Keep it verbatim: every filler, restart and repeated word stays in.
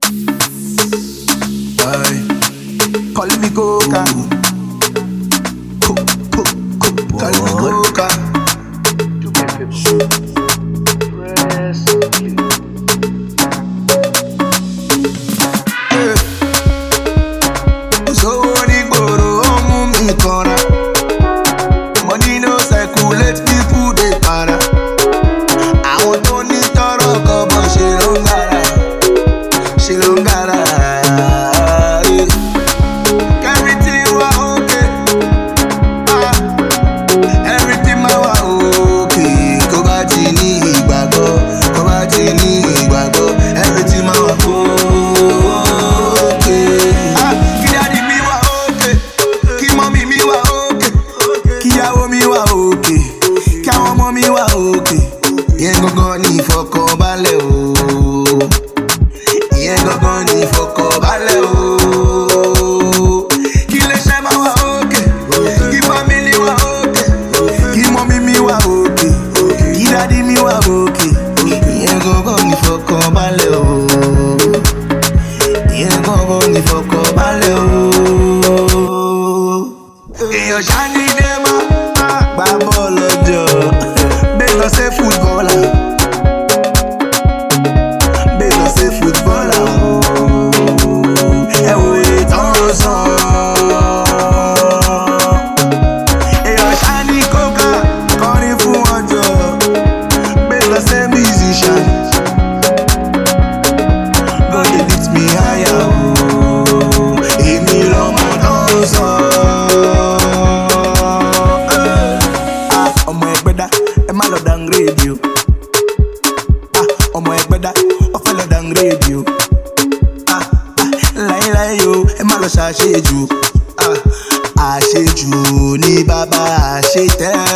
Aye. Calling me Coca. Co, co, co, calling me Coca. To get people. Press play. Yeah. So oni gboro omu mi kora. Money no circulate, people dey para. Àwọn tó ní tọrọ kọ́bọ̀ ṣe ló ń gara, ṣe ló ń gara. Everything wa okay, ah, everything ma wa okay. Kó bá ti ní ìgbàgbọ́, kó bá ti ní ìgbàgbọ́, everything ma wa okay. Ah, kí daddy mi wà okay, kí mommy mi wà okay, kíyàwó mi wà okay, kí àwọn ọmọ mi wà okay. Ìyẹn gangan ni ìfọkànbalẹ̀ o. Ìyẹn gangan ni ìfọkànbalẹ̀ o. Kí iléeṣẹ́ máa wà òkè, kí fámìlì wà òkè, kí mọ́mí mi wà òkè, kí dádì mi wà òkè. Ìyẹn gangan ni ìfọkànbalẹ̀ o. Ìyẹn gangan ni ìfọkànbalẹ̀ o. Èèyàn ṣáà ní dé máa gbá bọ́ọ̀lù ọjọ́. Bẹ́ẹ̀ lọ sí fútbọ́ọ̀lù. Bẹ́ẹ̀ lọ sí fútbọ́ọ̀lù. Ẹ wo ìtàn ó sàn. Èèyàn ṣá ní Coca kọrin fún ọjọ́. Bẹ́ẹ̀ lọ sí musician. God dey lift me higher o. Èmi lọ́mọ tó ń sàn. Ọmọ Ẹgbẹ́dá, ẹ má lọ downgrade o. Ah, ọmọ Ẹgbẹ́dá, ọ fẹ́ lọ downgrade o. Ah, ah, láíláí o, ẹ má lọ ṣàṣejù. Ah, àṣejù ní bàbá àṣetẹ́